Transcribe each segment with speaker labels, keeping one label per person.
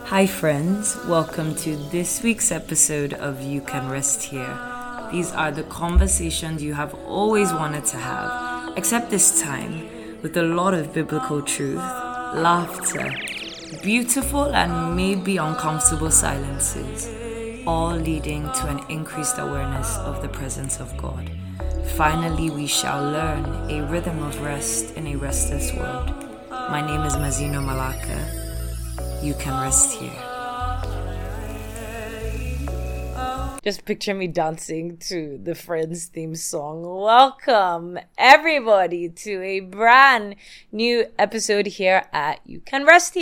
Speaker 1: Hi friends, welcome to this week's episode of You Can Rest Here. These are the conversations you have always wanted to have, except this time with a lot of biblical truth, laughter, beautiful and maybe uncomfortable silences, all leading to an increased awareness of the presence of God. Finally, we shall learn a rhythm of rest in a restless world. My name is Mazino Malaka. You can rest here. Just picture me dancing to the Friends theme song. Welcome everybody to a brand new episode here at You Can Rest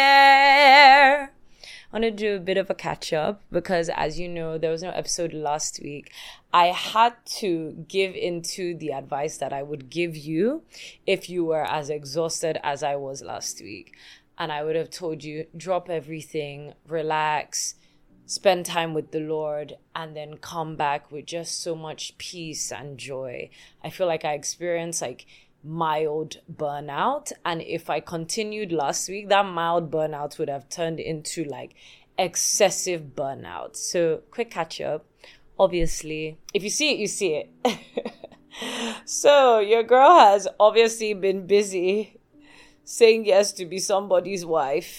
Speaker 1: Here. I want to do a bit of a catch up because, as you know, there was no episode last week. I had to give into the advice that I would give you if you were as exhausted as I was last week. And I would have told you, drop everything, relax, spend time with the Lord, and then come back with just so much peace and joy. I feel like I experienced mild burnout. And if I continued last week, that mild burnout would have turned into excessive burnout. So quick catch up. Obviously, if you see it, you see it. So your girl has obviously been busy saying yes to be somebody's wife.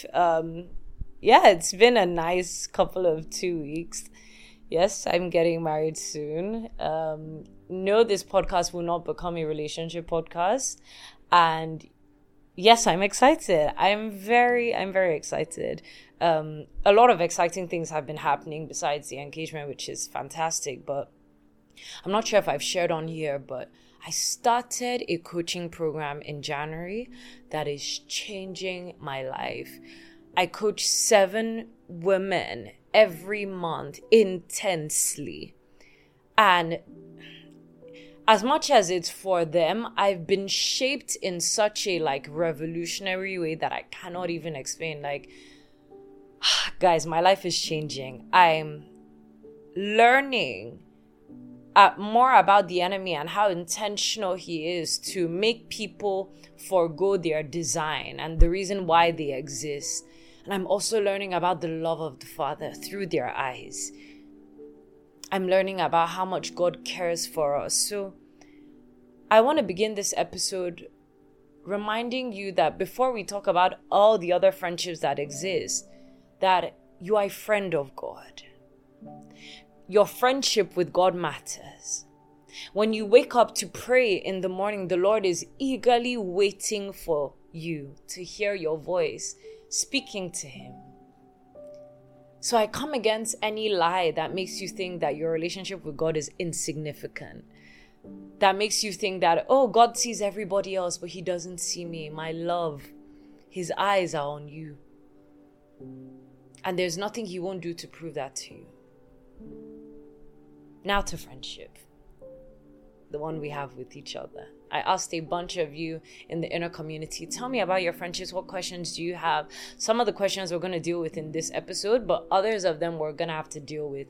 Speaker 1: It's been a nice couple of 2 weeks. Yes, I'm getting married soon. No, this podcast will not become a relationship podcast. And yes, I'm excited. I'm very excited. A lot of exciting things have been happening besides the engagement, which is fantastic. But I'm not sure if I've shared on here, but I started a coaching program in January that is changing my life. I coach 7 women every month intensely. And as much as it's for them, I've been shaped in such a revolutionary way that I cannot even explain. Guys, my life is changing. I'm learning more about the enemy and how intentional he is to make people forgo their design and the reason why they exist. And I'm also learning about the love of the Father through their eyes. I'm learning about how much God cares for us. So I want to begin this episode reminding you that before we talk about all the other friendships that exist, that you are a friend of God. Your friendship with God matters. When you wake up to pray in the morning, the Lord is eagerly waiting for you to hear your voice, speaking to Him. So I come against any lie that makes you think that your relationship with God is insignificant. That makes you think that, oh, God sees everybody else, but He doesn't see me. My love, His eyes are on you. And there's nothing He won't do to prove that to you. Now to friendship, the one we have with each other. I asked a bunch of you in the inner community, tell me about your friendships. What questions do you have? Some of the questions we're going to deal with in this episode, but others of them we're going to have to deal with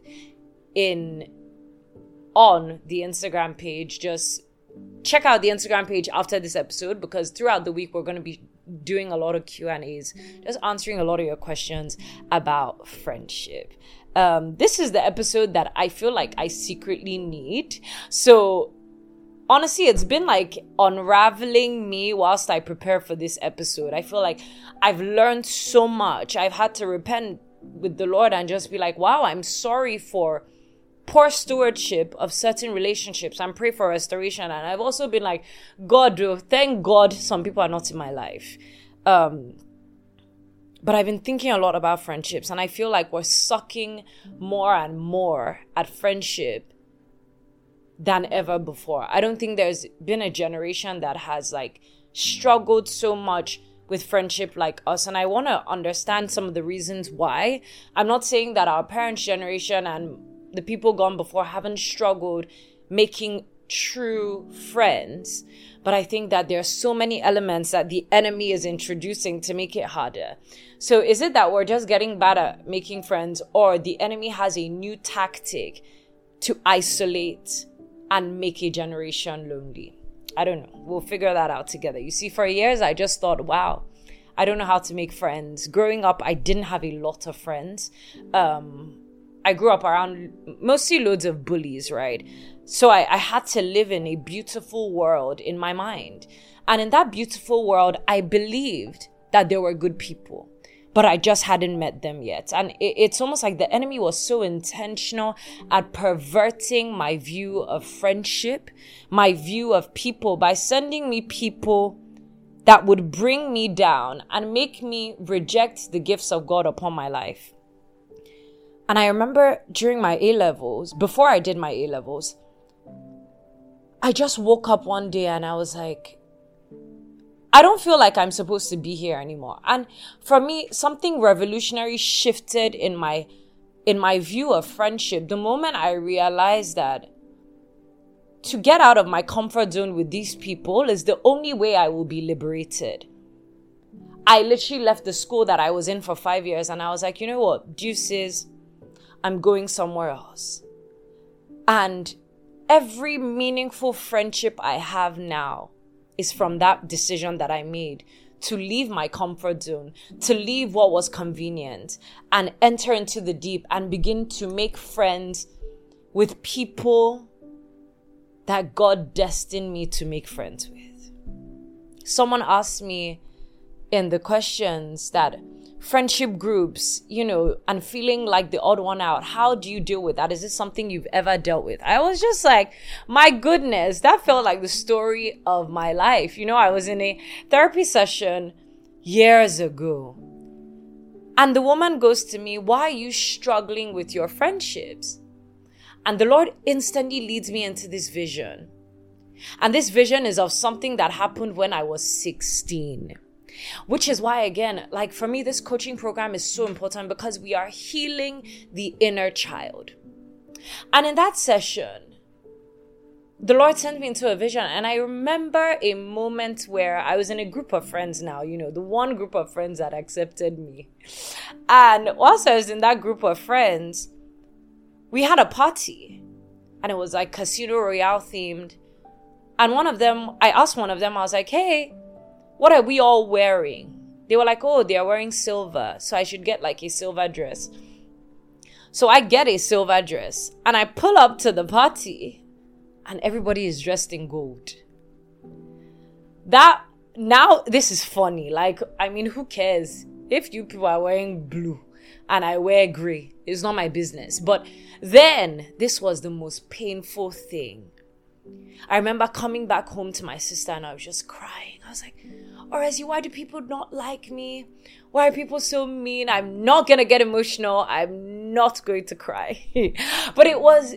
Speaker 1: on the Instagram page. Just check out the Instagram page after this episode, because throughout the week we're going to be doing a lot of Q&As, just answering a lot of your questions about friendship. This is the episode that I feel like I secretly need. So honestly, it's been unraveling me whilst I prepare for this episode. I feel like I've learned so much. I've had to repent with the Lord and just be like, wow, I'm sorry for poor stewardship of certain relationships and pray for restoration. And I've also been like, God, thank God some people are not in my life. But I've been thinking a lot about friendships, and I feel like we're sucking more and more at friendship than ever before. I don't think there's been a generation that has struggled so much with friendship like us. And I want to understand some of the reasons why. I'm not saying that our parents' generation and the people gone before haven't struggled making true friends, but I think that there are so many elements that the enemy is introducing to make it harder. So is it that we're just getting bad at making friends, or the enemy has a new tactic to isolate and make a generation lonely? I don't know. We'll figure that out together. You see, for years I just thought, wow, I don't know how to make friends. Growing up, I didn't have a lot of friends. I grew up around mostly loads of bullies, right? So I had to live in a beautiful world in my mind. And in that beautiful world, I believed that there were good people, but I just hadn't met them yet. And it's almost like the enemy was so intentional at perverting my view of friendship, my view of people, by sending me people that would bring me down and make me reject the gifts of God upon my life. And I remember during my A-levels, before I did my A-levels, I just woke up one day and I was like, I don't feel like I'm supposed to be here anymore. And for me, something revolutionary shifted in my view of friendship the moment I realized that to get out of my comfort zone with these people is the only way I will be liberated. I literally left the school that I was in for 5 years and I was like, you know what, deuces, I'm going somewhere else. And every meaningful friendship I have now is from that decision that I made to leave my comfort zone, to leave what was convenient and enter into the deep and begin to make friends with people that God destined me to make friends with. Someone asked me in the questions that friendship groups, and feeling like the odd one out, how do you deal with that? Is this something you've ever dealt with? I was just like, my goodness, that felt like the story of my life. I was in a therapy session years ago. And the woman goes to me, why are you struggling with your friendships? And the Lord instantly leads me into this vision. And this vision is of something that happened when I was 16. Which is why, again, like for me, this coaching program is so important because we are healing the inner child. And in that session, the Lord sent me into a vision. And I remember a moment where I was in a group of friends now, the one group of friends that accepted me. And whilst I was in that group of friends, we had a party. And it was like Casino Royale themed. And I asked one of them, I was like, hey, what are we all wearing? They were like, oh, they are wearing silver. So I should get like a silver dress. So I get a silver dress and I pull up to the party and everybody is dressed in gold. Now this is funny. Who cares? If you people are wearing blue and I wear gray, it's not my business. But then this was the most painful thing. I remember coming back home to my sister and I was just crying. I was like, Orezi, why do people not like me? Why are people so mean? I'm not going to get emotional. I'm not going to cry. But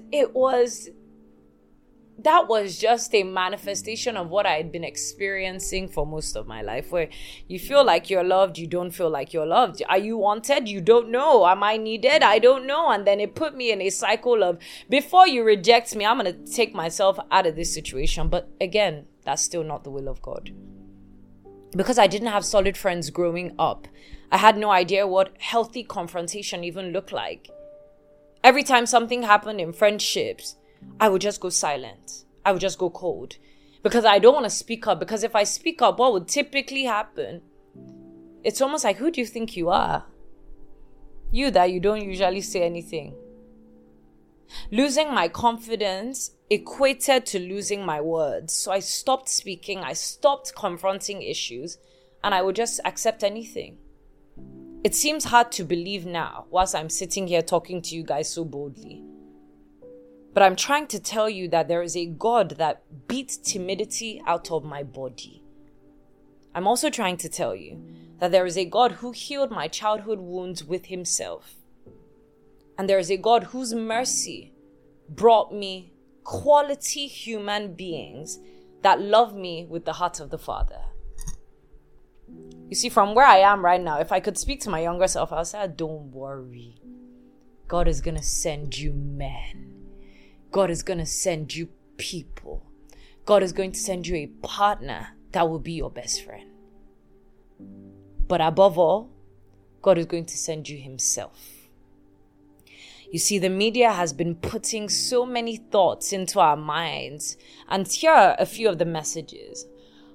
Speaker 1: that was just a manifestation of what I had been experiencing for most of my life, where you feel like you're loved, you don't feel like you're loved. Are you wanted? You don't know. Am I needed? I don't know. And then it put me in a cycle of, before you reject me, I'm going to take myself out of this situation. But again, that's still not the will of God. Because I didn't have solid friends growing up, I had no idea what healthy confrontation even looked like. Every time something happened in friendships, I would just go silent. I would just go cold. Because I don't want to speak up. Because if I speak up, what would typically happen? It's almost like, who do you think you are? You that you don't usually say anything. Losing my confidence equated to losing my words. So I stopped speaking. I stopped confronting issues. And I would just accept anything. It seems hard to believe now, whilst I'm sitting here talking to you guys so boldly. But I'm trying to tell you that there is a God that beats timidity out of my body. I'm also trying to tell you that there is a God who healed my childhood wounds with himself. And there is a God whose mercy brought me quality human beings that love me with the heart of the Father. You see, from where I am right now, if I could speak to my younger self, I'll say, don't worry. God is going to send you men. God is going to send you people. God is going to send you a partner that will be your best friend. But above all, God is going to send you himself. You see, the media has been putting so many thoughts into our minds. And here are a few of the messages.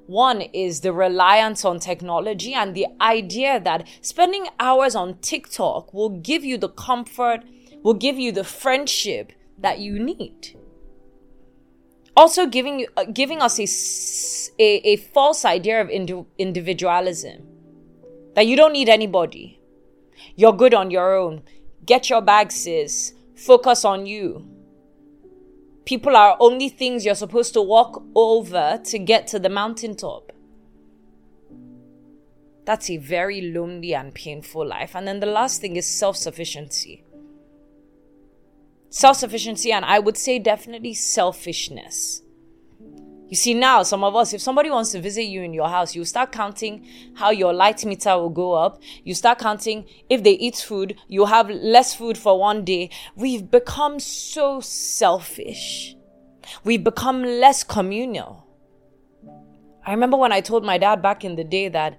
Speaker 1: One is the reliance on technology and the idea that spending hours on TikTok will give you the comfort, will give you the friendship that you need. Also giving us a false idea of individualism. That you don't need anybody. You're good on your own. Get your bag, sis. Focus on you. People are only things you're supposed to walk over to get to the mountaintop. That's a very lonely and painful life. And then the last thing is self-sufficiency. Self-sufficiency, and I would say definitely selfishness. You see, now, some of us, if somebody wants to visit you in your house, you start counting how your light meter will go up. You start counting if they eat food, you'll have less food for one day. We've become so selfish. We've become less communal. I remember when I told my dad back in the day that,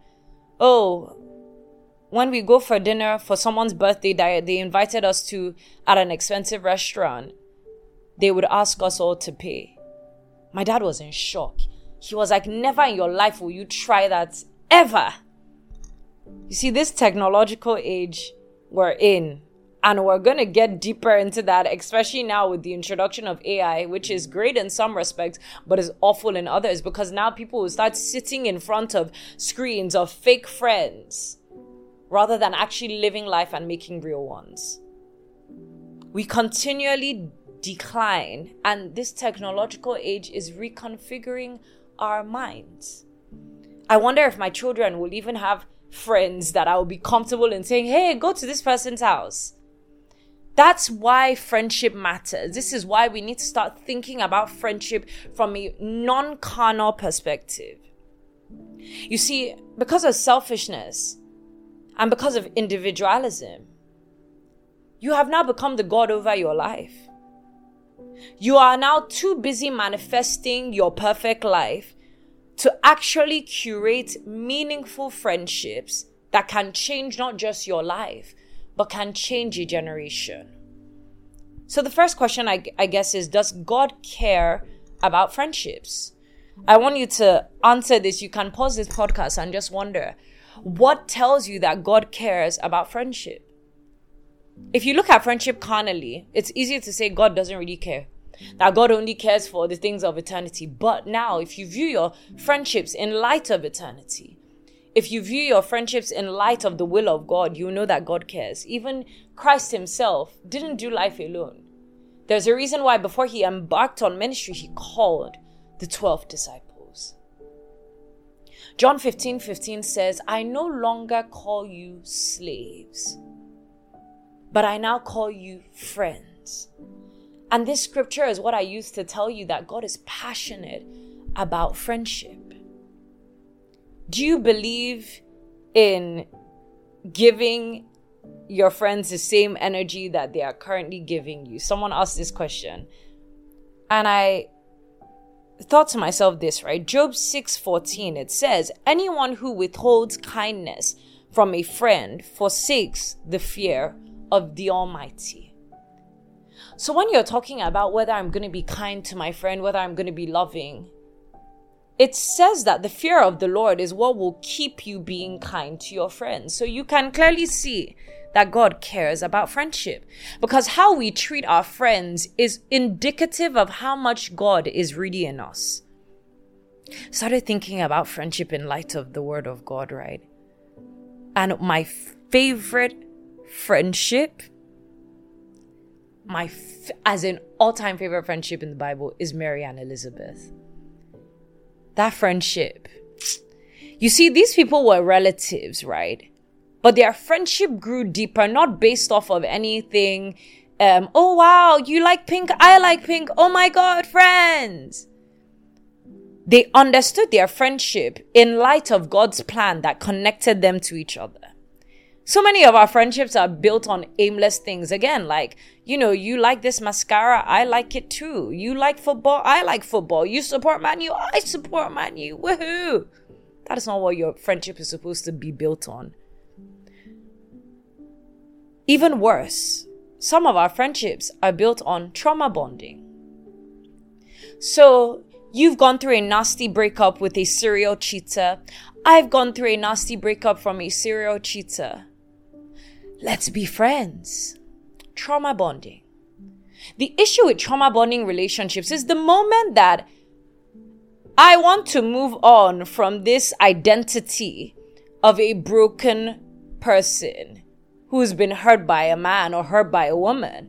Speaker 1: when we go for dinner for someone's birthday that they invited us to at an expensive restaurant, they would ask us all to pay. My dad was in shock. He was like, never in your life will you try that ever. You see, this technological age we're in, and we're going to get deeper into that, especially now with the introduction of AI, which is great in some respects, but is awful in others, because now people will start sitting in front of screens of fake friends rather than actually living life and making real ones. We continually decline, and this technological age is reconfiguring our minds. I wonder if my children will even have friends that I will be comfortable in saying, hey, go to this person's house. That's why friendship matters. This is why we need to start thinking about friendship from a non-carnal perspective. You see, because of selfishness and because of individualism, you have now become the God over your life. You are now too busy manifesting your perfect life to actually curate meaningful friendships that can change not just your life, but can change a generation. So the first question, I guess, is, does God care about friendships? I want you to answer this. You can pause this podcast and just wonder, what tells you that God cares about friendship? If you look at friendship carnally, it's easier to say God doesn't really care. That God only cares for the things of eternity. But now, if you view your friendships in light of eternity, if you view your friendships in light of the will of God, you know that God cares. Even Christ himself didn't do life alone. There's a reason why before he embarked on ministry, he called the 12 disciples. John 15:15 says, I no longer call you slaves, but I now call you friends. And this scripture is what I use to tell you that God is passionate about friendship. Do you believe in giving your friends the same energy that they are currently giving you? Someone asked this question. And I thought to myself this, right? Job 6:14, it says, anyone who withholds kindness from a friend forsakes the fear of the Almighty. So when you're talking about whether I'm going to be kind to my friend, whether I'm going to be loving, it says that the fear of the Lord is what will keep you being kind to your friends. So you can clearly see that God cares about friendship, because how we treat our friends is indicative of how much God is really in us. Started thinking about friendship in light of the word of God, right? And my favorite friendship, as an all-time favorite friendship in the Bible, is Mary and Elizabeth. That friendship. You see, these people were relatives, right? But their friendship grew deeper, not based off of anything. Oh, wow, you like pink, I like pink. Oh my God, friends. They understood their friendship in light of God's plan that connected them to each other. So many of our friendships are built on aimless things. Again, like, you like this mascara, I like it too. You like football, I like football. You support Man U, I support Man U. Woohoo! That is not what your friendship is supposed to be built on. Even worse, some of our friendships are built on trauma bonding. So You've gone through a nasty breakup with a serial cheater. I've gone through a nasty breakup from a serial cheater. Let's be friends. Trauma bonding. The issue with trauma bonding relationships is the moment that I want to move on from this identity of a broken person who's been hurt by a man or hurt by a woman,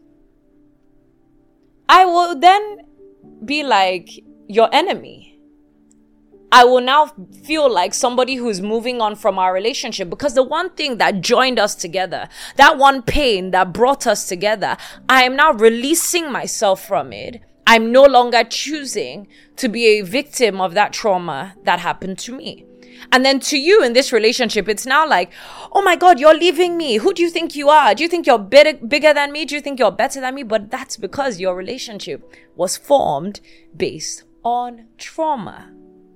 Speaker 1: I will then be like your enemy. I will now feel like somebody who's moving on from our relationship, because the one thing that joined us together, that one pain that brought us together, I am now releasing myself from it. I'm no longer choosing to be a victim of that trauma that happened to me. And then to you in this relationship, it's now like, oh my God, you're leaving me. Who do you think you are? Do you think you're bigger than me? Do you think you're better than me? But that's because your relationship was formed based on trauma.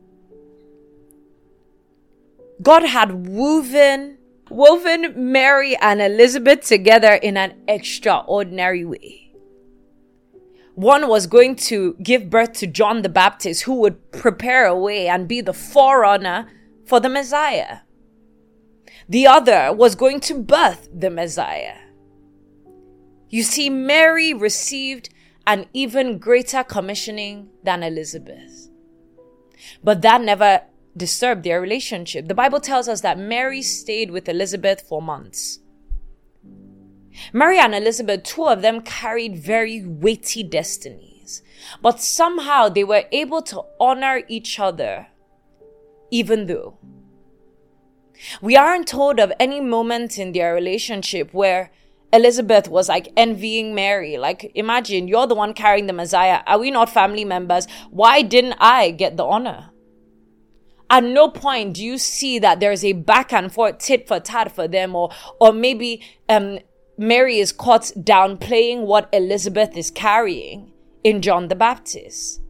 Speaker 1: God had woven Mary and Elizabeth together in an extraordinary way. One was going to give birth to John the Baptist, who would prepare a way and be the forerunner for the Messiah. The other was going to birth the Messiah. You see, Mary received an even greater commissioning than Elizabeth. But that never disturbed their relationship. The Bible tells us that Mary stayed with Elizabeth for months. Mary and Elizabeth, two of them carried very weighty destinies, but somehow they were able to honor each other, even though. We aren't told of any moment in their relationship where Elizabeth was like envying Mary. Like, imagine, you're the one carrying the Messiah. Are we not family members? Why didn't I get the honor? At no point do you see that there's a back and forth tit for tat for them, or maybe Mary is caught downplaying what Elizabeth is carrying in John the Baptist.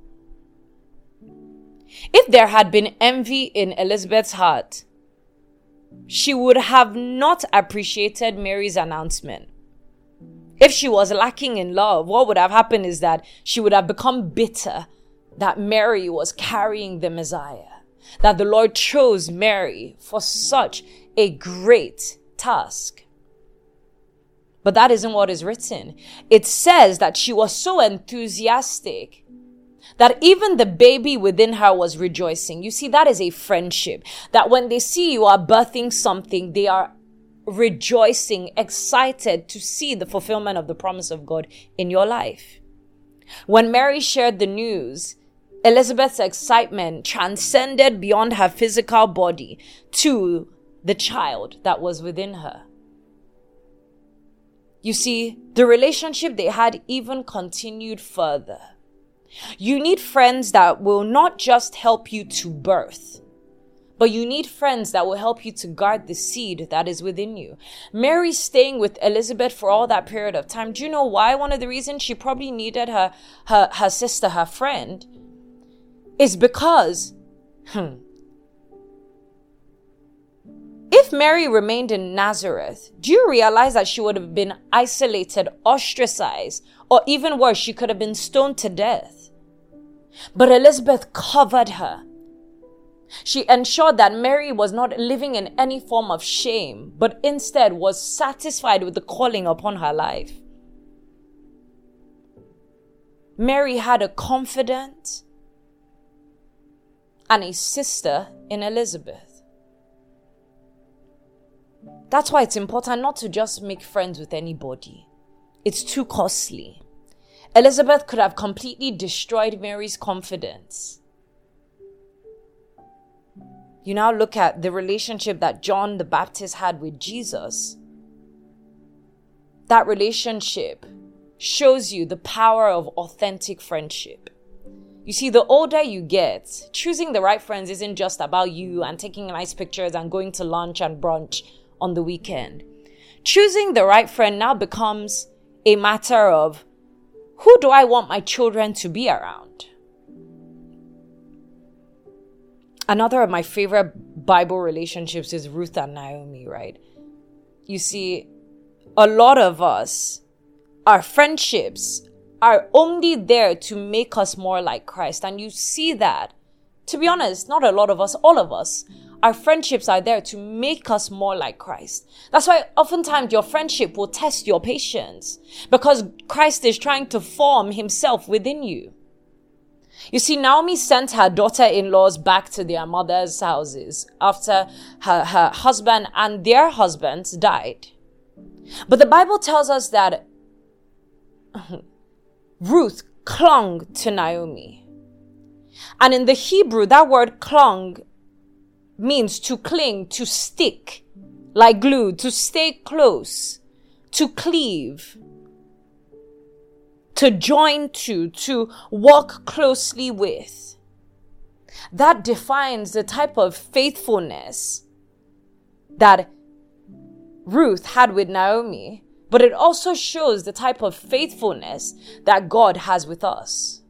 Speaker 1: If there had been envy in Elizabeth's heart, she would have not appreciated Mary's announcement. If she was lacking in love, what would have happened is that she would have become bitter that Mary was carrying the Messiah, that the Lord chose Mary for such a great task. But that isn't what is written. It says that she was so enthusiastic that even the baby within her was rejoicing. You see, that is a friendship. That when they see you are birthing something, they are rejoicing, excited to see the fulfillment of the promise of God in your life. When Mary shared the news, Elizabeth's excitement transcended beyond her physical body to the child that was within her. You see, the relationship they had even continued further. You need friends that will not just help you to birth, but you need friends that will help you to guard the seed that is within you. Mary staying with Elizabeth for all that period of time. Do you know why? One of the reasons she probably needed her sister, her friend, is because if Mary remained in Nazareth, do you realize that she would have been isolated, ostracized, or even worse, she could have been stoned to death? But Elizabeth covered her. She ensured that Mary was not living in any form of shame, but instead was satisfied with the calling upon her life. Mary had a confidant and a sister in Elizabeth. That's why it's important not to just make friends with anybody. It's too costly. Elizabeth could have completely destroyed Mary's confidence. You now look at the relationship that John the Baptist had with Jesus. That relationship shows you the power of authentic friendship. You see, the older you get, choosing the right friends isn't just about you and taking nice pictures and going to lunch and brunch on the weekend. Choosing the right friend now becomes a matter of, who do I want my children to be around? Another of my favorite Bible relationships is Ruth and Naomi, right? You see, a lot of us, our friendships are only there to make us more like Christ. And you see that, to be honest, not a lot of us, all of us, our friendships are there to make us more like Christ. That's why oftentimes your friendship will test your patience, because Christ is trying to form himself within you. You see, Naomi sent her daughter-in-laws back to their mother's houses after her husband and their husbands died. But the Bible tells us that Ruth clung to Naomi. And in the Hebrew, that word clung means to cling, to stick like glue, to stay close, to cleave, to join to walk closely with. That defines the type of faithfulness that Ruth had with Naomi, but it also shows the type of faithfulness that God has with us.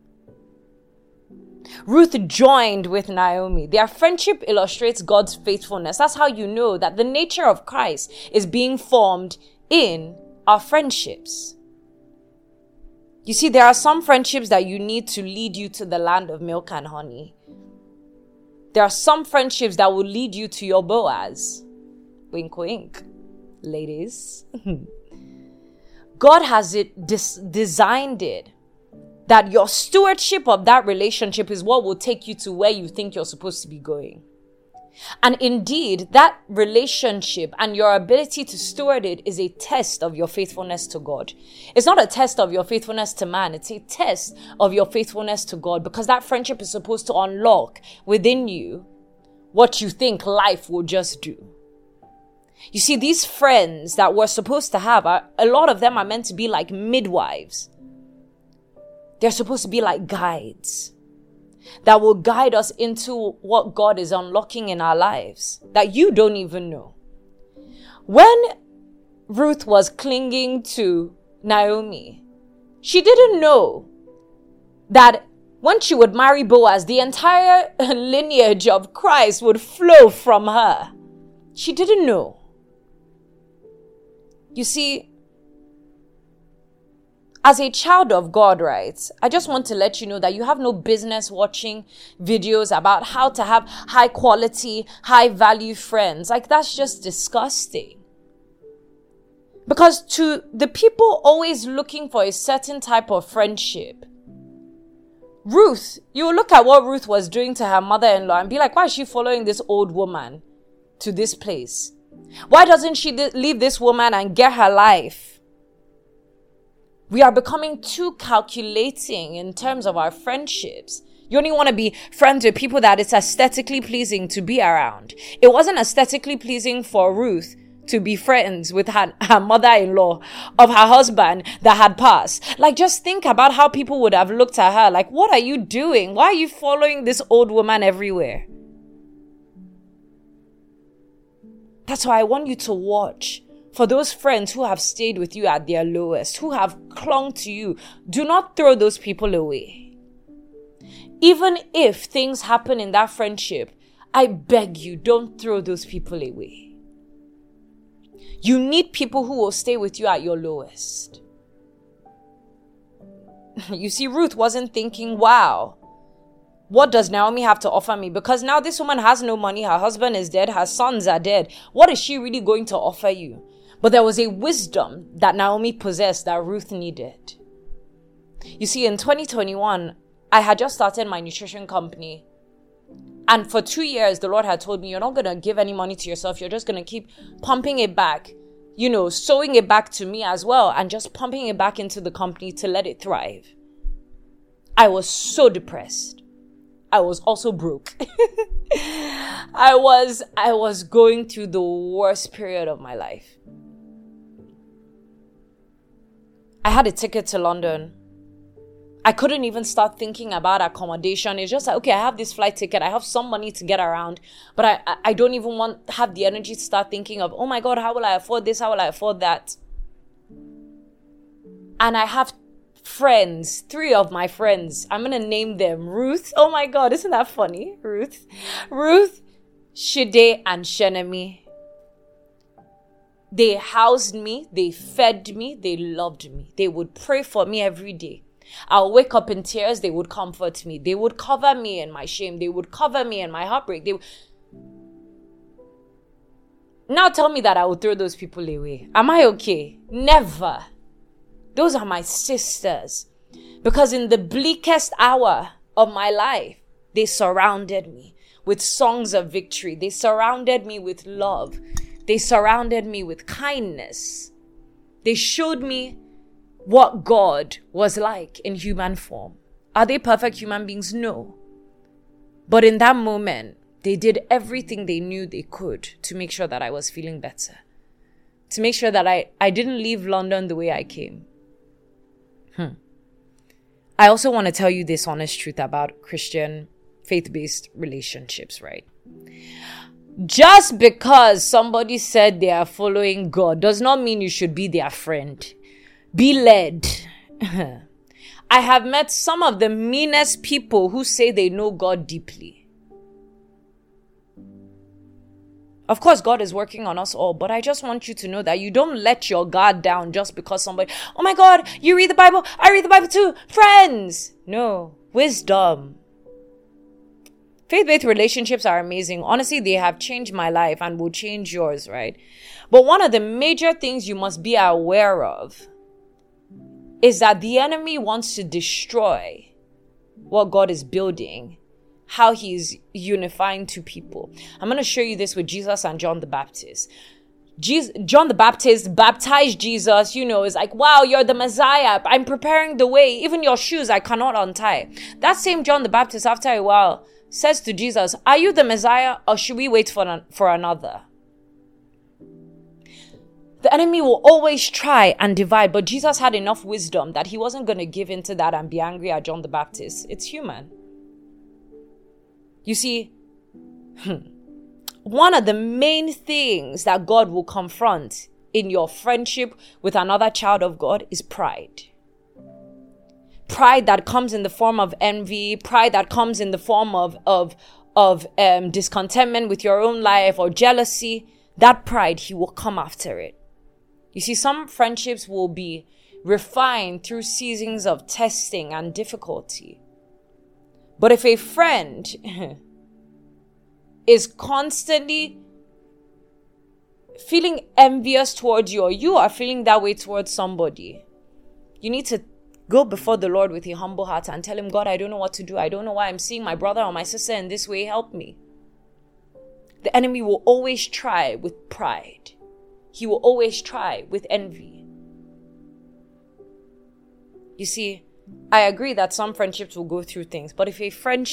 Speaker 1: Ruth joined with Naomi. Their friendship illustrates God's faithfulness. That's how you know that the nature of Christ is being formed in our friendships. You see, there are some friendships that you need to lead you to the land of milk and honey. There are some friendships that will lead you to your Boaz. Wink, wink, ladies. God has designed it that your stewardship of that relationship is what will take you to where you think you're supposed to be going. And indeed, that relationship and your ability to steward it is a test of your faithfulness to God. It's not a test of your faithfulness to man. It's a test of your faithfulness to God, because that friendship is supposed to unlock within you what you think life will just do. You see, these friends that we're supposed to have, a lot of them are meant to be like midwives. They're supposed to be like guides that will guide us into what God is unlocking in our lives that you don't even know. When Ruth was clinging to Naomi, she didn't know that when she would marry Boaz, the entire lineage of Christ would flow from her. She didn't know. You see, as a child of God, right, I just want to let you know that you have no business watching videos about how to have high quality, high value friends. Like, that's just disgusting. Because to the people always looking for a certain type of friendship, Ruth, you will look at what Ruth was doing to her mother-in-law and be like, why is she following this old woman to this place? Why doesn't she leave this woman and get her life? We are becoming too calculating in terms of our friendships. You only want to be friends with people that it's aesthetically pleasing to be around. It wasn't aesthetically pleasing for Ruth to be friends with her mother-in-law of her husband that had passed. Like, just think about how people would have looked at her like, what are you doing? Why are you following this old woman everywhere? That's why I want you to watch for those friends who have stayed with you at their lowest, who have clung to you. Do not throw those people away. Even if things happen in that friendship, I beg you, don't throw those people away. You need people who will stay with you at your lowest. You see, Ruth wasn't thinking, wow, what does Naomi have to offer me? Because now this woman has no money, her husband is dead, her sons are dead. What is she really going to offer you? But there was a wisdom that Naomi possessed that Ruth needed. You see, in 2021, I had just started my nutrition company. And for 2 years, the Lord had told me, you're not going to give any money to yourself. You're just going to keep pumping it back, sowing it back to me as well, and just pumping it back into the company to let it thrive. I was so depressed. I was also broke. I was going through the worst period of my life. I had a ticket to London. I couldn't even start thinking about accommodation. It's just like, okay, I have this flight ticket. I have some money to get around. But I don't even have the energy to start thinking of, oh my God, how will I afford this? How will I afford that? And I have friends, 3 of my friends. I'm going to name them. Ruth. Oh my God, isn't that funny? Ruth, Shide, and Shenemi. They housed me, they fed me, they loved me. They would pray for me every day. I'll wake up in tears. They would comfort me. They would cover me in my shame. They would cover me in my heartbreak. Now tell me that I would throw those people away. Am I okay? Never. Those are my sisters. Because in the bleakest hour of my life, they surrounded me with songs of victory. They surrounded me with love. They surrounded me with kindness. They showed me what God was like in human form. Are they perfect human beings? No. But in that moment, they did everything they knew they could to make sure that I was feeling better. To make sure that I didn't leave London the way I came. I also want to tell you this honest truth about Christian faith-based relationships, right? Just because somebody said they are following God does not mean you should be their friend. Be led. I have met some of the meanest people who say they know God deeply. Of course, God is working on us all, but I just want you to know that you don't let your guard down just because somebody, oh my God, you read the Bible, I read the Bible too, friends. No, wisdom. Faith-based relationships are amazing. Honestly, they have changed my life and will change yours, right? But one of the major things you must be aware of is that the enemy wants to destroy what God is building, how he's unifying two people. I'm going to show you this with Jesus and John the Baptist. John the Baptist baptized Jesus, is like, wow, you're the Messiah. I'm preparing the way. Even your shoes, I cannot untie. That same John the Baptist, after a while, says to Jesus, are you the Messiah or should we wait for another? The enemy will always try and divide, but Jesus had enough wisdom that he wasn't going to give into that and be angry at John the Baptist. It's human. You see, one of the main things that God will confront in your friendship with another child of God is pride. Pride that comes in the form of envy, pride that comes in the form of discontentment with your own life or jealousy. That pride, he will come after it. You see, some friendships will be refined through seasons of testing and difficulty. But if a friend is constantly feeling envious towards you, or you are feeling that way towards somebody, you need to go before the Lord with a humble heart and tell him, God, I don't know what to do. I don't know why I'm seeing my brother or my sister in this way. Help me. The enemy will always try with pride. He will always try with envy. You see, I agree that some friendships will go through things, but if a friend,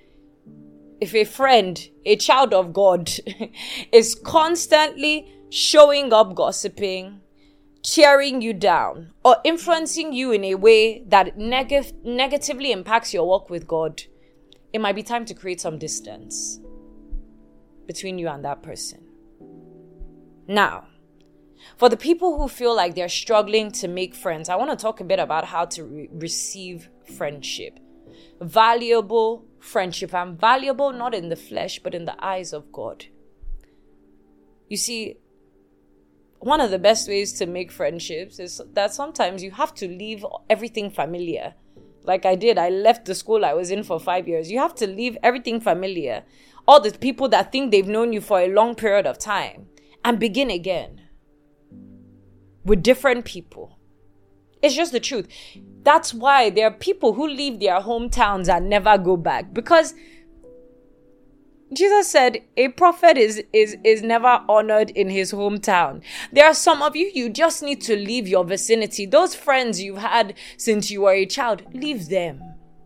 Speaker 1: a child of God, is constantly showing up gossiping, tearing you down, or influencing you in a way that negatively impacts your walk with God, it might be time to create some distance between you and that person. Now, for the people who feel like they're struggling to make friends, I want to talk a bit about how to receive friendship. Valuable friendship, and valuable not in the flesh, but in the eyes of God. You see, one of the best ways to make friendships is that sometimes you have to leave everything familiar. Like I did, I left the school I was in for 5 years. You have to leave everything familiar. All the people that think they've known you for a long period of time, and begin again with different people. It's just the truth. That's why there are people who leave their hometowns and never go back, because Jesus said a prophet is never honored in his hometown. There are some of you just need to leave your vicinity. Those friends you've had since you were a child, leave them.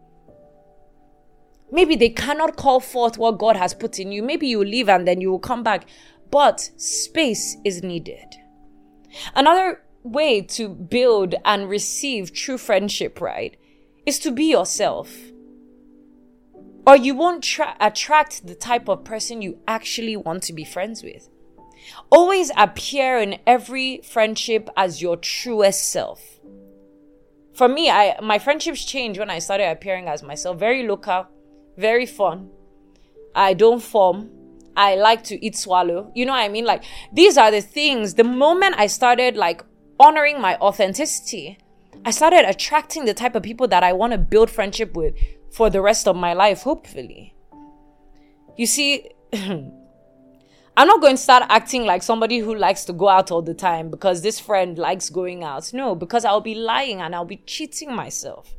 Speaker 1: Maybe they cannot call forth what God has put in you. Maybe you leave and then you will come back. But space is needed. Another way to build and receive true friendship, right, is to be yourself. Or you won't attract the type of person you actually want to be friends with. Always appear in every friendship as your truest self. For me, my friendships changed when I started appearing as myself. Very local, very fun. I don't form. I like to eat swallow. You know what I mean? Like, these are the things. The moment I started honoring my authenticity, I started attracting the type of people that I want to build friendship with for the rest of my life, hopefully. You see, I'm not going to start acting like somebody who likes to go out all the time because this friend likes going out. No, because I'll be lying and I'll be cheating myself.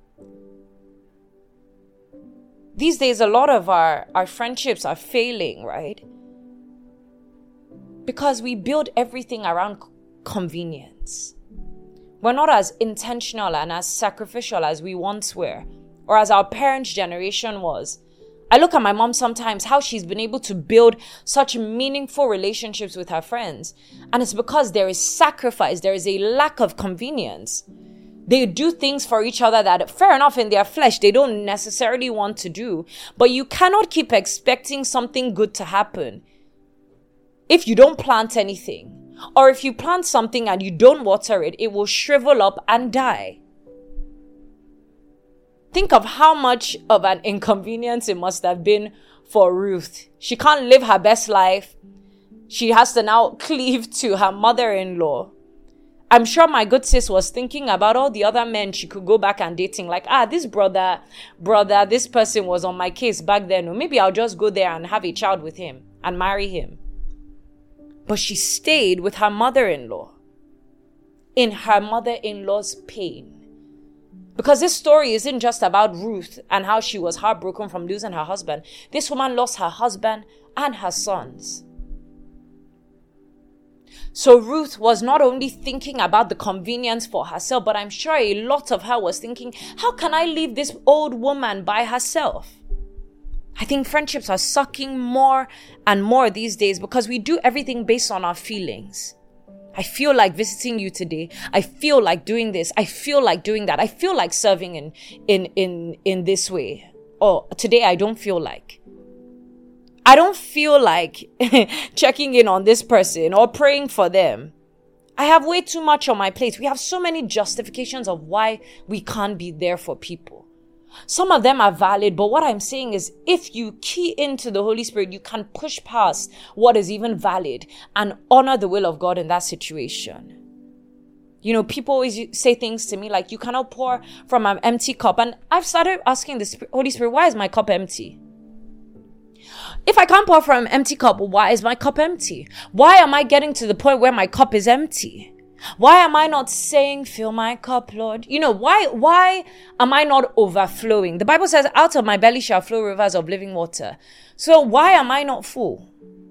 Speaker 1: These days, a lot of our friendships are failing, right? Because we build everything around convenience. We're not as intentional and as sacrificial as we once were, or as our parents' generation was. I look at my mom sometimes, how she's been able to build such meaningful relationships with her friends. And it's because there is sacrifice, there is a lack of convenience. They do things for each other that, fair enough, in their flesh, they don't necessarily want to do. But you cannot keep expecting something good to happen if you don't plant anything. Or if you plant something and you don't water it, it will shrivel up and die. Think of how much of an inconvenience it must have been for Ruth. She can't live her best life. She has to now cleave to her mother-in-law. I'm sure my good sis was thinking about all the other men she could go back and dating. Like, this brother, this person was on my case back then. Or maybe I'll just go there and have a child with him and marry him. But she stayed with her mother-in-law in her mother-in-law's pain. Because this story isn't just about Ruth and how she was heartbroken from losing her husband. This woman lost her husband and her sons. So Ruth was not only thinking about the convenience for herself, but I'm sure a lot of her was thinking, how can I leave this old woman by herself? I think friendships are sucking more and more these days because we do everything based on our feelings. I feel like visiting you today. I feel like doing this. I feel like doing that. I feel like serving in this way. Or today I don't feel like. I don't feel like checking in on this person or praying for them. I have way too much on my plate. We have so many justifications of why we can't be there for people. Some of them are valid, but what I'm saying is if you key into the Holy Spirit, you can push past what is even valid and honor the will of God in that situation. You know, people always say things to me like, you cannot pour from an empty cup. And I've started asking the Holy Spirit, why is my cup empty? If I can't pour from an empty cup, why is my cup empty? Why am I getting to the point where my cup is empty? Why am I not saying, fill my cup, Lord? You know, why am I not overflowing? The Bible says, out of my belly shall flow rivers of living water. So why am I not full?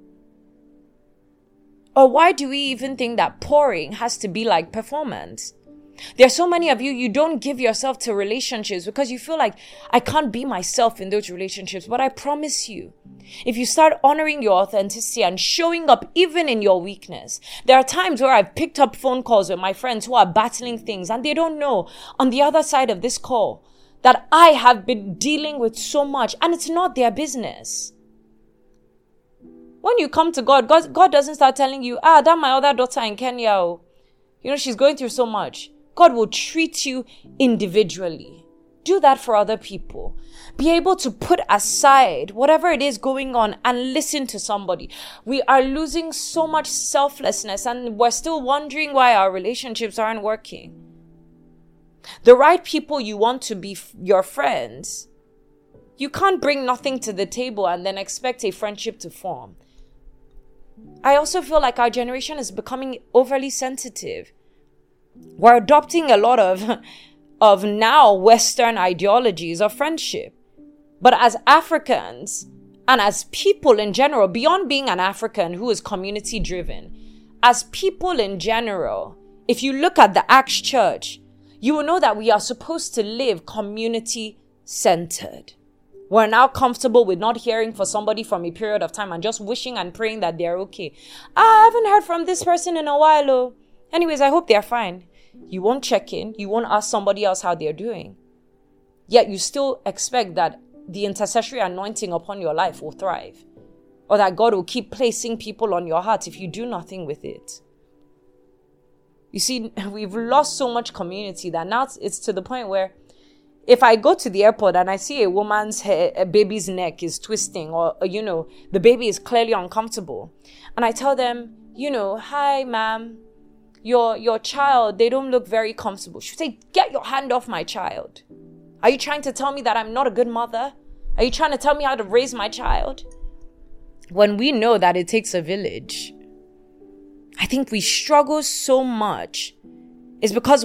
Speaker 1: Or why do we even think that pouring has to be like performance? There's so many of you, you don't give yourself to relationships because you feel like I can't be myself in those relationships. But I promise you, if you start honoring your authenticity and showing up even in your weakness, there are times where I've picked up phone calls with my friends who are battling things and they don't know on the other side of this call that I have been dealing with so much and it's not their business. When you come to God doesn't start telling you, that my other daughter in Kenya, she's going through so much. God will treat you individually. Do that for other people. Be able to put aside whatever it is going on and listen to somebody. We are losing so much selflessness and we're still wondering why our relationships aren't working. The right people you want to be your friends, you can't bring nothing to the table and then expect a friendship to form. I also feel like our generation is becoming overly sensitive. We're adopting a lot of now Western ideologies of friendship. But as Africans and as people in general, beyond being an African who is community driven, as people in general, if you look at the Acts Church, you will know that we are supposed to live community centered. We're now comfortable with not hearing for somebody from a period of time and just wishing and praying that they're okay. I haven't heard from this person in a while. Anyways, I hope they're fine. You won't check in. You won't ask somebody else how they're doing. Yet you still expect that the intercessory anointing upon your life will thrive. Or that God will keep placing people on your heart if you do nothing with it. You see, we've lost so much community that now it's to the point where if I go to the airport and I see a woman's hair, a baby's neck is twisting or, the baby is clearly uncomfortable. And I tell them, hi, ma'am. your child, they don't look very comfortable. She'll say, get your hand off my child. Are you trying to tell me that I'm not a good mother? Are you trying to tell me how to raise my child? When we know that it takes a village, I think we struggle so much is because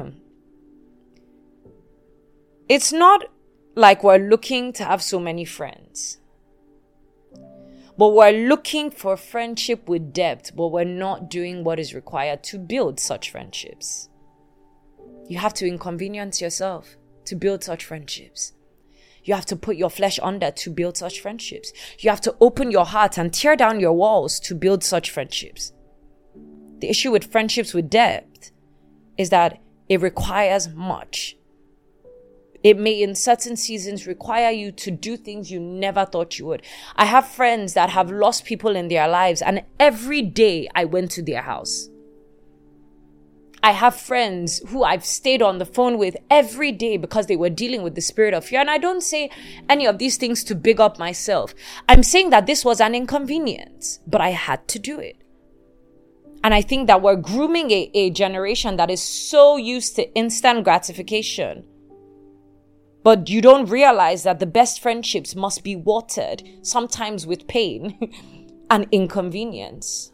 Speaker 1: it's not like we're looking to have so many friends, but we're looking for friendship with depth, but we're not doing what is required to build such friendships. You have to inconvenience yourself to build such friendships. You have to put your flesh under to build such friendships. You have to open your heart and tear down your walls to build such friendships. The issue with friendships with depth is that it requires much. It may in certain seasons require you to do things you never thought you would. I have friends that have lost people in their lives, and every day I went to their house. I have friends who I've stayed on the phone with every day because they were dealing with the spirit of fear. And I don't say any of these things to big up myself. I'm saying that this was an inconvenience, but I had to do it. And I think that we're grooming a generation that is so used to instant gratification. But you don't realize that the best friendships must be watered, sometimes with pain and inconvenience.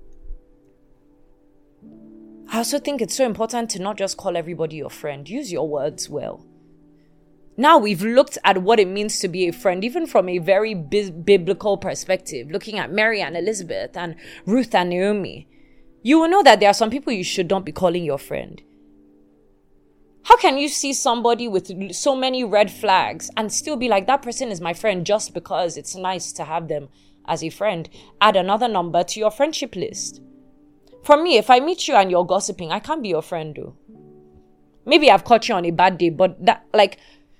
Speaker 1: I also think it's so important to not just call everybody your friend. Use your words well. Now we've looked at what it means to be a friend, even from a very biblical perspective, looking at Mary and Elizabeth and Ruth and Naomi. You will know that there are some people you should not be calling your friend. How can you see somebody with so many red flags and still be like, that person is my friend just because it's nice to have them as a friend? Add another number to your friendship list. For me, if I meet you and you're gossiping, I can't be your friend though. Maybe I've caught you on a bad day, but that, like,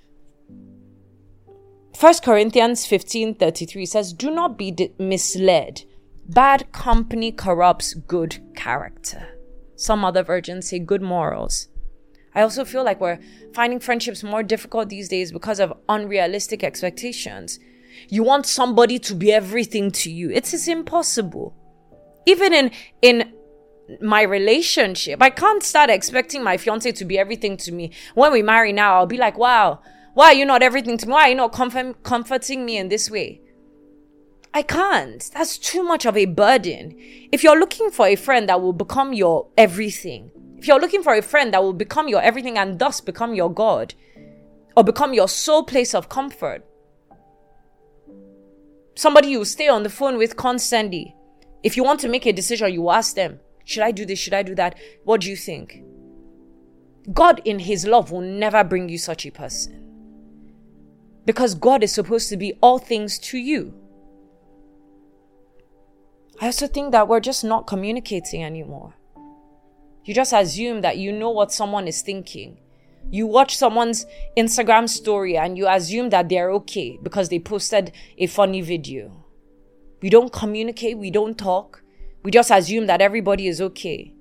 Speaker 1: 1 Corinthians 15:33 says, do not be misled. Bad company corrupts good character. Some other versions say good morals. I also feel like we're finding friendships more difficult these days because of unrealistic expectations. You want somebody to be everything to you. It is impossible. Even in my relationship, I can't start expecting my fiance to be everything to me. When we marry now, I'll be like, wow, why are you not everything to me? Why are you not comforting me in this way? I can't. That's too much of a burden. If you're looking for a friend that will become your everything, if you're looking for a friend that will become your everything and thus become your God, or become your sole place of comfort, somebody you stay on the phone with constantly, if you want to make a decision, you ask them, should I do this? Should I do that? What do you think? God in his love will never bring you such a person. Because God is supposed to be all things to you. I also think that we're just not communicating anymore. You just assume that you know what someone is thinking. You watch someone's Instagram story and you assume that they're okay because they posted a funny video. We don't communicate, we don't talk. We just assume that everybody is okay.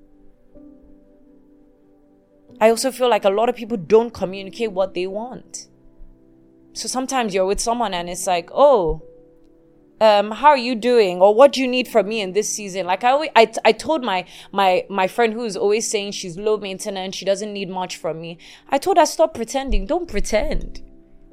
Speaker 1: I also feel like a lot of people don't communicate what they want. So sometimes you're with someone and it's like, oh, how are you doing? Or what do you need from me in this season? Like I told my friend who's always saying she's low maintenance, she doesn't need much from me. I told her, stop pretending. Don't pretend.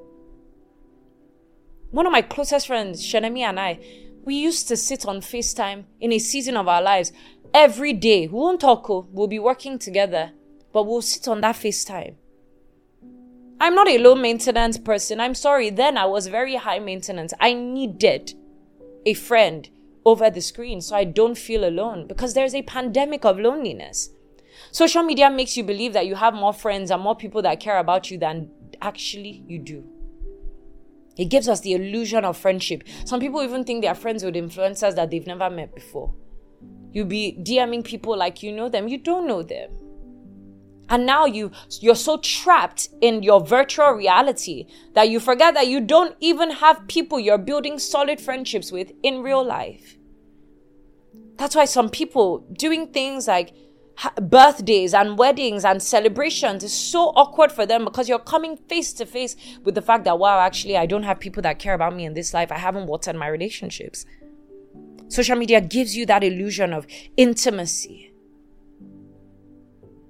Speaker 1: One of my closest friends, Shenemi and I, we used to sit on FaceTime in a season of our lives every day. We won't talk, we'll be working together, but we'll sit on that FaceTime. I'm not a low maintenance person. I'm sorry. Then I was very high maintenance. I needed a friend over the screen so I don't feel alone because there's a pandemic of loneliness. Social media makes you believe that you have more friends and more people that care about you than actually you do. It gives us the illusion of friendship. Some people even think they are friends with influencers that they've never met before. You'll be DMing people like you know them. You don't know them. And now you're so trapped in your virtual reality that you forget that you don't even have people you're building solid friendships with in real life. That's why some people doing things like birthdays and weddings and celebrations is so awkward for them because you're coming face to face with the fact that, wow, actually, I don't have people that care about me in this life. I haven't watered my relationships. Social media gives you that illusion of intimacy.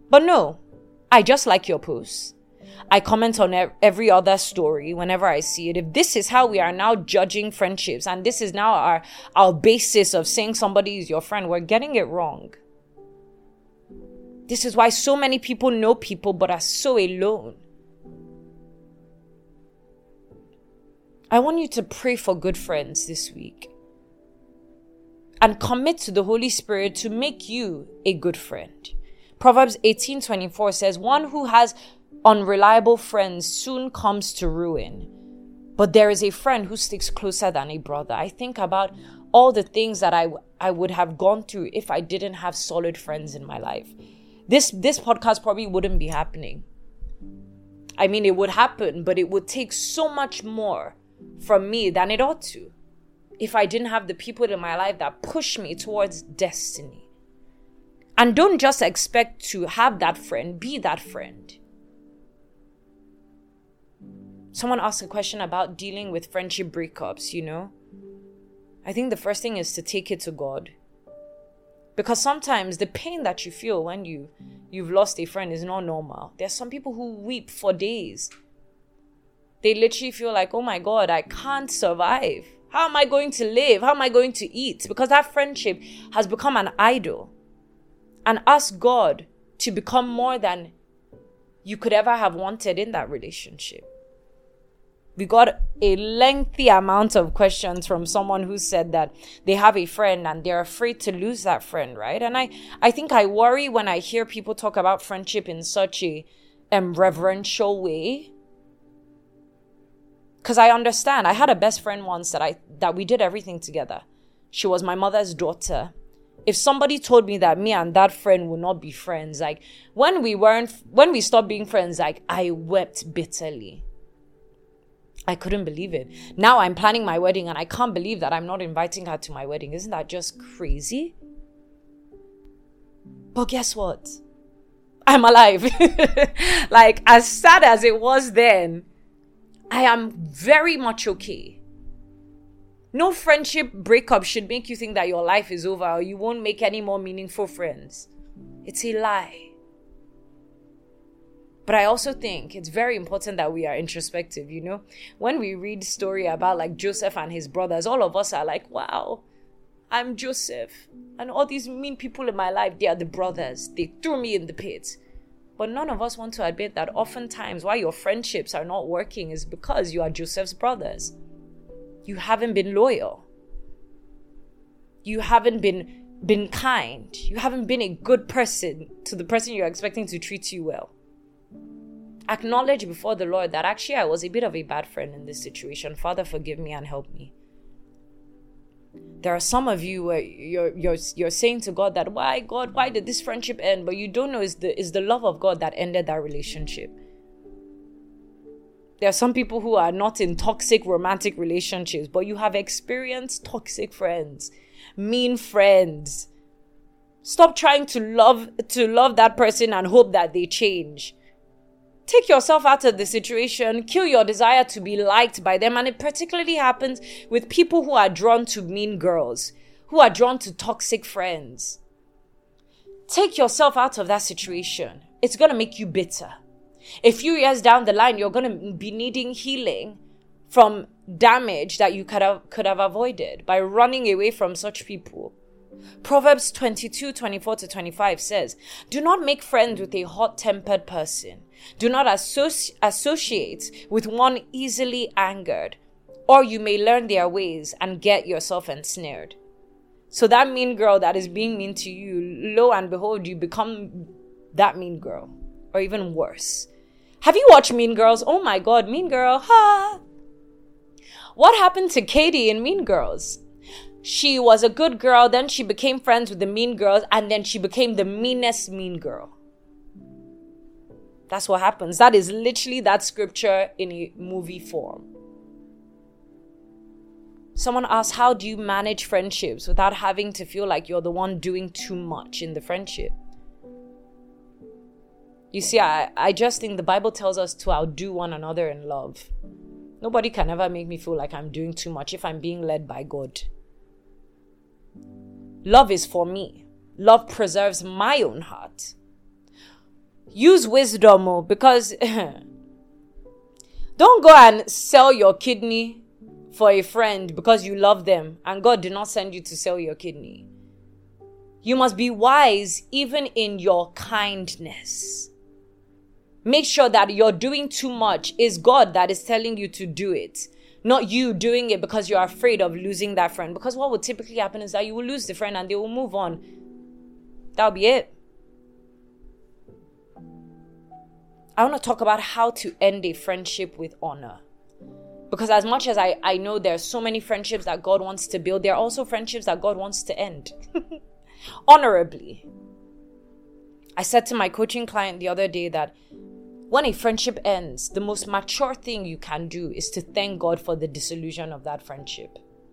Speaker 1: But no, I just like your posts. I comment on every other story whenever I see it. If this is how we are now judging friendships, and this is now our basis of saying somebody is your friend, we're getting it wrong. This is why so many people know people but are so alone. I want you to pray for good friends this week and commit to the Holy Spirit to make you a good friend. Proverbs 18:24 says, "One who has unreliable friends soon comes to ruin, but there is a friend who sticks closer than a brother." I think about all the things that I would have gone through if I didn't have solid friends in my life. This podcast probably wouldn't be happening. I mean, it would happen, but it would take so much more from me than it ought to if I didn't have the people in my life that push me towards destiny. And don't just expect to have that friend, be that friend. Someone asked a question about dealing with friendship breakups, I think the first thing is to take it to God. Because sometimes the pain that you feel when you've lost a friend is not normal. There's some people who weep for days. They literally feel like, oh my God, I can't survive. How am I going to live? How am I going to eat? Because that friendship has become an idol. And ask God to become more than you could ever have wanted in that relationship. We got a lengthy amount of questions from someone who said that they have a friend and they're afraid to lose that friend, right? And I think I worry when I hear people talk about friendship in such a reverential way. Because I understand. I had a best friend once that we did everything together. She was my mother's daughter. If somebody told me that me and that friend would not be friends, like when we stopped being friends, like I wept bitterly. I couldn't believe it. Now I'm planning my wedding and I can't believe that I'm not inviting her to my wedding. Isn't that just crazy? But guess what? I'm alive. Like, as sad as it was then, I am very much okay. No friendship breakup should make you think that your life is over or you won't make any more meaningful friends. It's a lie. But I also think it's very important that we are introspective, When we read story about like Joseph and his brothers, all of us are like, wow, I'm Joseph. And all these mean people in my life, they are the brothers. They threw me in the pit. But none of us want to admit that oftentimes why your friendships are not working is because you are Joseph's brothers. You haven't been loyal. You haven't been kind. You haven't been a good person to the person you're expecting to treat you well. Acknowledge before the Lord that actually I was a bit of a bad friend in this situation. Father, forgive me and help me. There are some of you where you're saying to God that, why God, why did this friendship end? But you don't know is the love of God that ended that relationship. There are some people who are not in toxic romantic relationships, but you have experienced toxic friends, mean friends. Stop trying to love that person and hope that they change. Take yourself out of the situation, kill your desire to be liked by them. And it particularly happens with people who are drawn to mean girls, who are drawn to toxic friends. Take yourself out of that situation. It's going to make you bitter. A few years down the line, you're going to be needing healing from damage that you could have avoided by running away from such people. Proverbs 22:24-25 says, "Do not make friends with a hot-tempered person. Do not associate with one easily angered, or you may learn their ways and get yourself ensnared." So that mean girl that is being mean to you, lo and behold, you become that mean girl, or even worse. Have you watched Mean Girls? Oh my God, Mean Girl, ha! What happened to Katie in Mean Girls? She was a good girl, then she became friends with the mean girls, and then she became the meanest mean girl. That's what happens. That is literally that scripture in a movie form. Someone asked, how do you manage friendships without having to feel like you're the one doing too much in the friendship? You see, I just think the Bible tells us to outdo one another in love. Nobody can ever make me feel like I'm doing too much if I'm being led by God. Love is for me. Love preserves my own heart. use wisdom, because don't go and sell your kidney for a friend because you love them and God did not send you to sell your kidney. You must be wise even in your kindness. Make sure that you're doing too much is God that is telling you to do it, not you doing it because you're afraid of losing that friend. Because what will typically happen is that you will lose the friend and they will move on. That'll be it. I want to talk about how to end a friendship with honor. Because as much as I know there are so many friendships that God wants to build, there are also friendships that God wants to end. Honorably. I said to my coaching client the other day that when a friendship ends, the most mature thing you can do is to thank God for the dissolution of that friendship.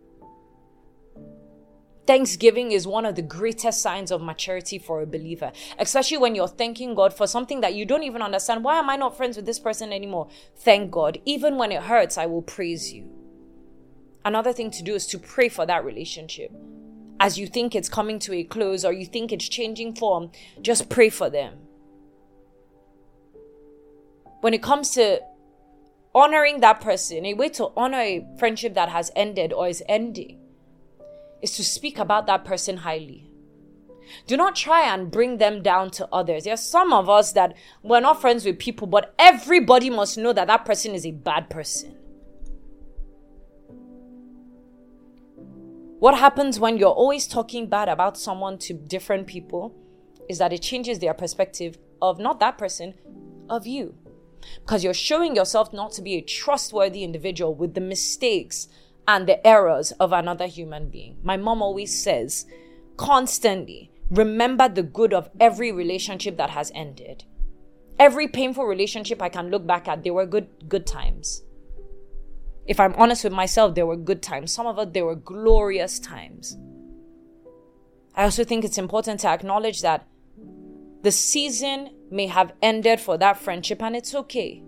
Speaker 1: Thanksgiving is one of the greatest signs of maturity for a believer, especially when you're thanking God for something that you don't even understand. Why am I not friends with this person anymore? Thank God. Even when it hurts, I will praise you. Another thing to do is to pray for that relationship. As you think it's coming to a close or you think it's changing form, just pray for them. When it comes to honoring that person, a way to honor a friendship that has ended or is ending is to speak about that person highly. Do not try and bring them down to others. There are some of us that we're not friends with people, but everybody must know that that person is a bad person. What happens when you're always talking bad about someone to different people is that it changes their perspective of not that person, of you. Because you're showing yourself not to be a trustworthy individual with the mistakes and the errors of another human being. My mom always says, constantly, remember the good of every relationship that has ended. Every painful relationship I can look back at, they were good times. If I'm honest with myself, there were good times. Some of it, they were glorious times. I also think it's important to acknowledge that the season may have ended for that friendship and it's okay.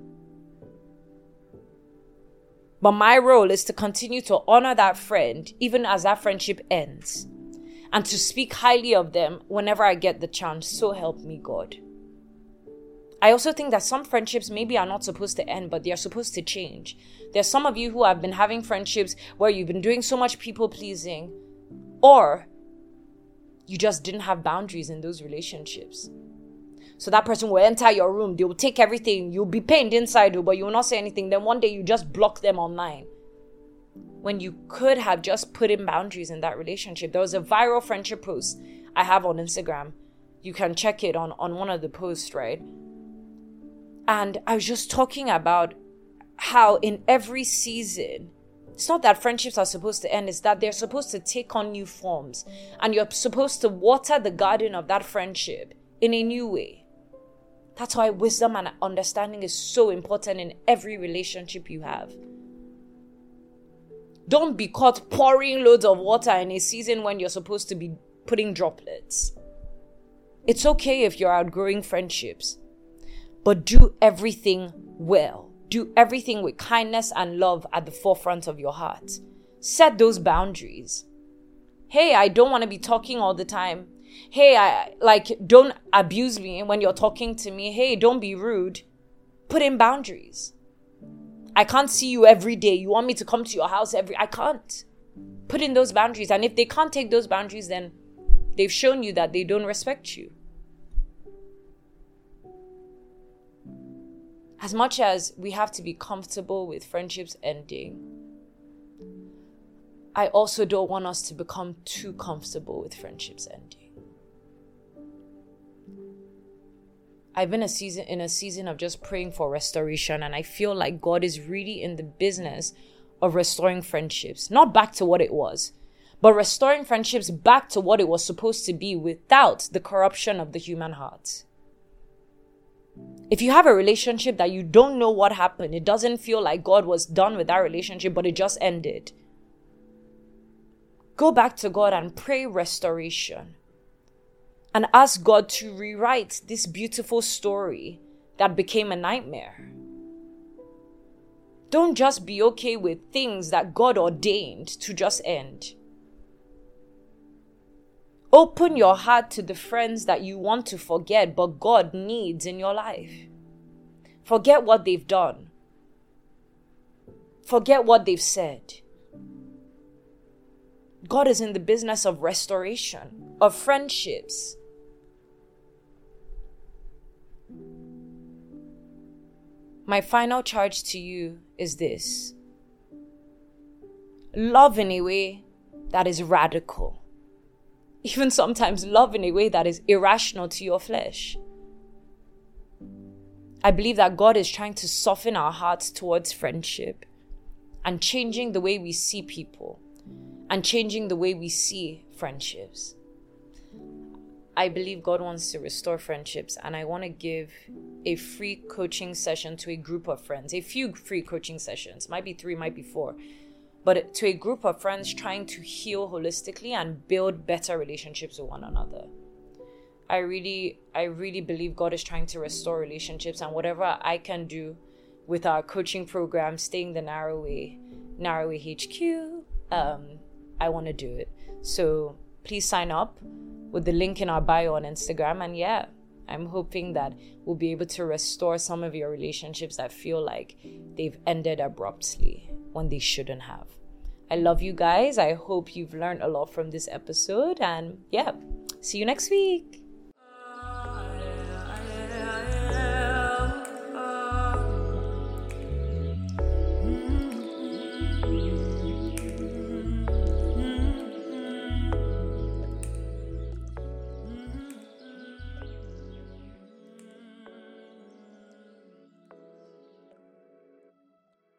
Speaker 1: But my role is to continue to honor that friend even as that friendship ends and to speak highly of them whenever I get the chance. So help me God. I also think that some friendships maybe are not supposed to end, but they are supposed to change. There's some of you who have been having friendships where you've been doing so much people pleasing, or you just didn't have boundaries in those relationships. So that person will enter your room, they will take everything, you'll be pained inside, but you will not say anything. Then one day you just block them online. When you could have just put in boundaries in that relationship. There was a viral friendship post I have on Instagram. You can check it on one of the posts, right? And I was just talking about how in every season, it's not that friendships are supposed to end, it's that they're supposed to take on new forms. And you're supposed to water the garden of that friendship in a new way. That's why wisdom and understanding is so important in every relationship you have. Don't be caught pouring loads of water in a season when you're supposed to be putting droplets. It's okay if you're outgrowing friendships, but do everything well. Do everything with kindness and love at the forefront of your heart. Set those boundaries. Hey, I don't want to be talking all the time. Hey, don't abuse me when you're talking to me. Hey, don't be rude. Put in boundaries. I can't see you every day. You want me to come to your house I can't. Put in those boundaries. And if they can't take those boundaries, then they've shown you that they don't respect you. As much as we have to be comfortable with friendships ending, I also don't want us to become too comfortable with friendships ending. I've been in a season of just praying for restoration, and I feel like God is really in the business of restoring friendships, not back to what it was, but restoring friendships back to what it was supposed to be without the corruption of the human heart. If you have a relationship that you don't know what happened, it doesn't feel like God was done with that relationship, but it just ended. Go back to God and pray restoration. And ask God to rewrite this beautiful story that became a nightmare. Don't just be okay with things that God ordained to just end. Open your heart to the friends that you want to forget, but God needs in your life. Forget what they've done. Forget what they've said. God is in the business of restoration, of friendships. My final charge to you is this. Love in a way that is radical. Even sometimes love in a way that is irrational to your flesh. I believe that God is trying to soften our hearts towards friendship and changing the way we see people and changing the way we see friendships. I believe God wants to restore friendships, and I want to give a free coaching session to a group of friends. A few free coaching sessions. Might be 3, might be 4. But to a group of friends trying to heal holistically and build better relationships with one another. I really believe God is trying to restore relationships, and whatever I can do with our coaching program, Staying the Narrow Way HQ, I want to do it. So please sign up with the link in our bio on Instagram. And yeah, I'm hoping that we'll be able to restore some of your relationships that feel like they've ended abruptly when they shouldn't have. I love you guys. I hope you've learned a lot from this episode. And yeah, see you next week.